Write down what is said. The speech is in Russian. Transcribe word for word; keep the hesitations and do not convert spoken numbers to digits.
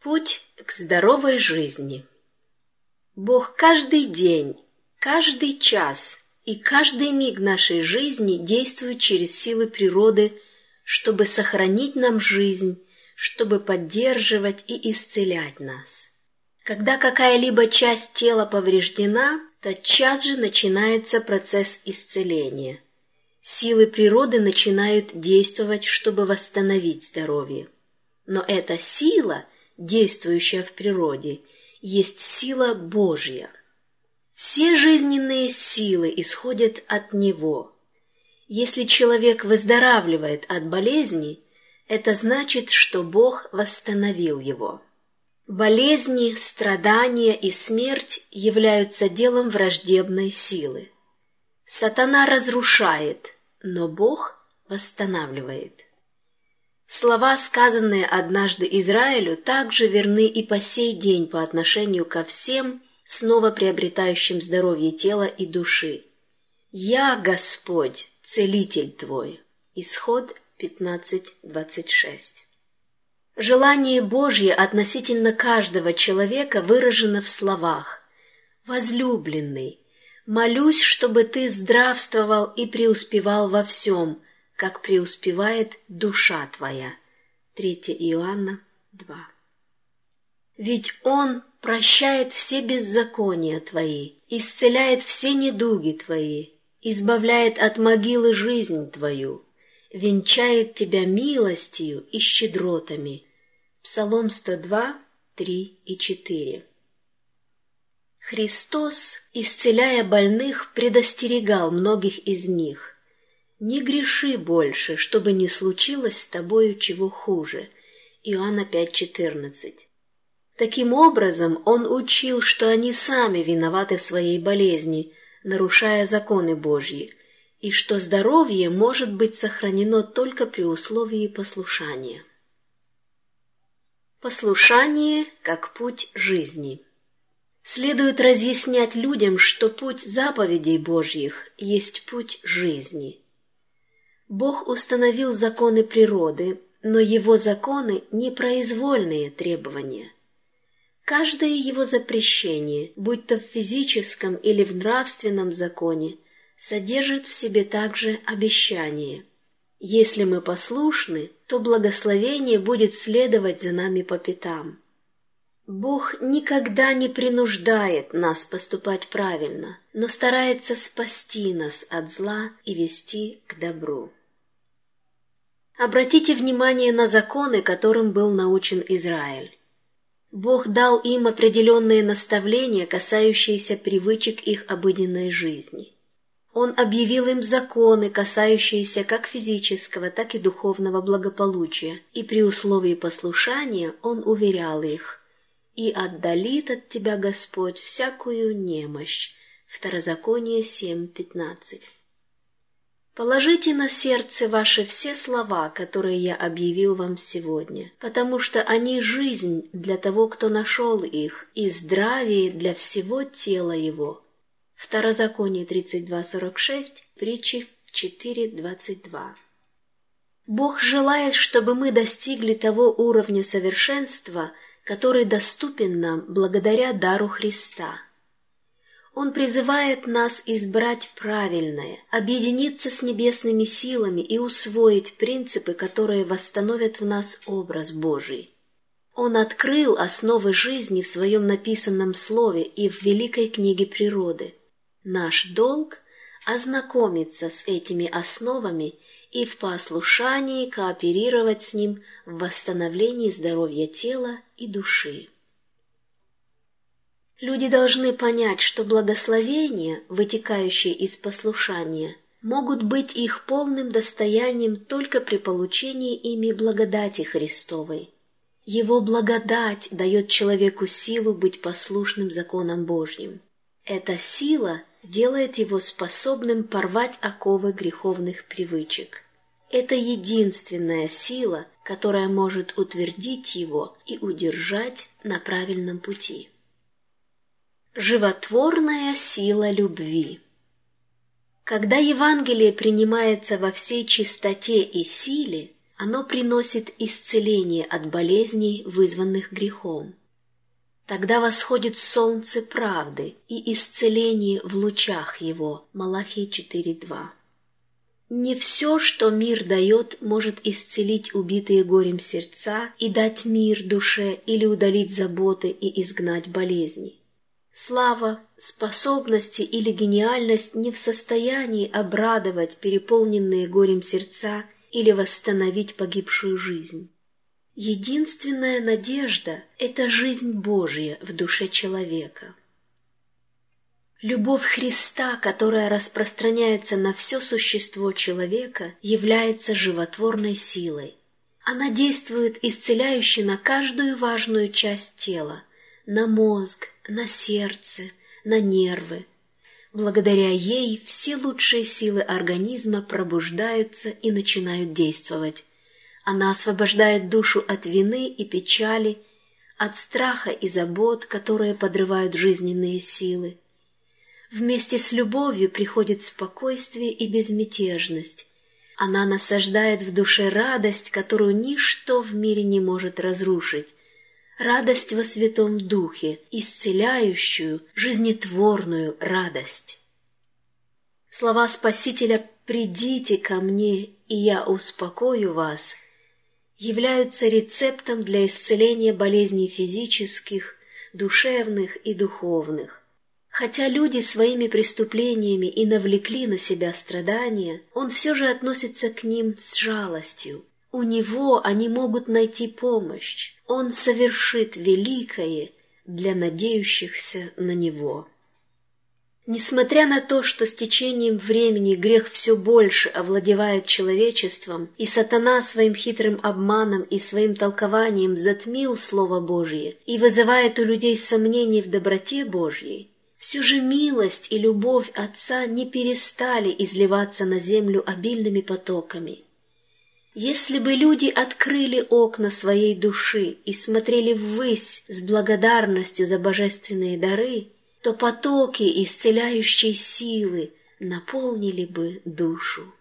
Путь к здоровой жизни. Бог каждый день, каждый час и каждый миг нашей жизни действует через силы природы, чтобы сохранить нам жизнь, чтобы поддерживать и исцелять нас. Когда какая-либо часть тела повреждена, тотчас же начинается процесс исцеления. Силы природы начинают действовать, чтобы восстановить здоровье. Но эта сила, действующая в природе, есть сила Божья. Все жизненные силы исходят от Него. Если человек выздоравливает от болезни, это значит, что Бог восстановил его. Болезни, страдания и смерть являются делом враждебной силы. Сатана разрушает, но Бог восстанавливает. Слова, сказанные однажды Израилю, также верны и по сей день по отношению ко всем, снова приобретающим здоровье тела и души. «Я, Господь, целитель твой». Исход пятнадцать двадцать шесть. Желание Божье относительно каждого человека выражено в словах: «Возлюбленный, молюсь, чтобы ты здравствовал и преуспевал во всем, как преуспевает душа твоя». третье Иоанна два. Ведь Он прощает все беззакония твои, исцеляет все недуги твои, избавляет от могилы жизнь твою, венчает тебя милостью и щедротами. Псалом сто два, три и четыре. Христос, исцеляя больных, предостерегал многих из них: «Не греши больше, чтобы не случилось с тобою чего хуже». Иоанна пять четырнадцать. Таким образом, Он учил, что они сами виноваты в своей болезни, нарушая законы Божьи, и что здоровье может быть сохранено только при условии послушания. Послушание как путь жизни. Следует разъяснять людям, что путь заповедей Божьих есть путь жизни. Бог установил законы природы, но Его законы – непроизвольные требования. Каждое Его запрещение, будь то в физическом или в нравственном законе, содержит в себе также обещание. Если мы послушны, то благословение будет следовать за нами по пятам. Бог никогда не принуждает нас поступать правильно, но старается спасти нас от зла и вести к добру. Обратите внимание на законы, которым был научен Израиль. Бог дал им определенные наставления, касающиеся привычек их обыденной жизни. Он объявил им законы, касающиеся как физического, так и духовного благополучия, и при условии послушания Он уверял их: «И отдалит от тебя Господь всякую немощь». Второзаконие семь пятнадцать. Положите на сердце ваше все слова, которые я объявил вам сегодня, потому что они жизнь для того, кто нашел их, и здравие для всего тела его. Второзаконие тридцать два сорок шесть, Притчи четыре двадцать два. Бог желает, чтобы мы достигли того уровня совершенства, который доступен нам благодаря дару Христа. Он призывает нас избрать правильное, объединиться с небесными силами и усвоить принципы, которые восстановят в нас образ Божий. Он открыл основы жизни в своем написанном слове и в великой книге природы. Наш долг – ознакомиться с этими основами и в послушании кооперировать с Ним в восстановлении здоровья тела и души. Люди должны понять, что благословения, вытекающие из послушания, могут быть их полным достоянием только при получении ими благодати Христовой. Его благодать дает человеку силу быть послушным законам Божьим. Эта сила делает его способным порвать оковы греховных привычек. Это единственная сила, которая может утвердить его и удержать на правильном пути. Животворная сила любви. Когда Евангелие принимается во всей чистоте и силе, Оно приносит исцеление от болезней, вызванных грехом. Тогда восходит солнце правды и исцеление в лучах его. Малахии четыре два. Не все, что мир дает, может исцелить убитые горем сердца и дать мир душе или удалить заботы и изгнать болезни. Слава, способности или гениальность не в состоянии обрадовать переполненные горем сердца или восстановить погибшую жизнь. Единственная надежда – это жизнь Божья в душе человека. Любовь Христа, которая распространяется на все существо человека, является животворной силой. Она действует исцеляюще на каждую важную часть тела – на мозг, на сердце, на нервы. Благодаря ей все лучшие силы организма пробуждаются и начинают действовать. Она освобождает душу от вины и печали, от страха и забот, которые подрывают жизненные силы. Вместе с любовью приходит спокойствие и безмятежность. Она насаждает в душе радость, которую ничто в мире не может разрушить. Радость во Святом Духе, исцеляющую, жизнетворную радость. Слова Спасителя «Придите ко мне, и я успокою вас» являются рецептом для исцеления болезней физических, душевных и духовных. Хотя люди своими преступлениями и навлекли на себя страдания, Он все же относится к ним с жалостью. У Него они могут найти помощь. Он совершит великое для надеющихся на Него. Несмотря на то, что с течением времени грех все больше овладевает человечеством, и сатана своим хитрым обманом и своим толкованием затмил Слово Божье и вызывает у людей сомнения в доброте Божьей, все же милость и любовь Отца не перестали изливаться на землю обильными потоками. Если бы люди открыли окна своей души и смотрели ввысь с благодарностью за божественные дары, то потоки исцеляющей силы наполнили бы душу.